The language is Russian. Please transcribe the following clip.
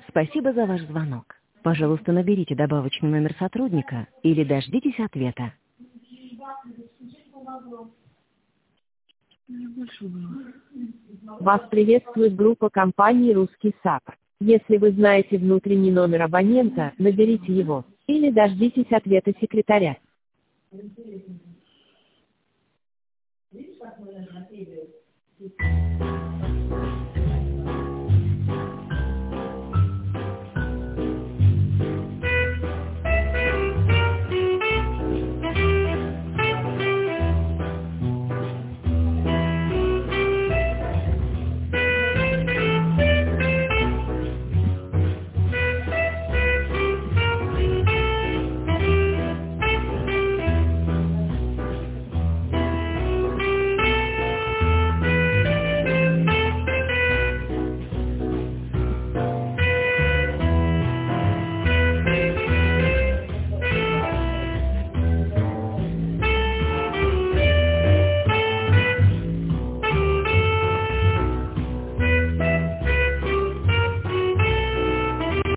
Спасибо за ваш звонок. Пожалуйста, наберите добавочный номер сотрудника или дождитесь ответа. Вас приветствует группа компании «Русский САП». Если вы знаете внутренний номер абонента, наберите его. Или дождитесь ответа секретаря.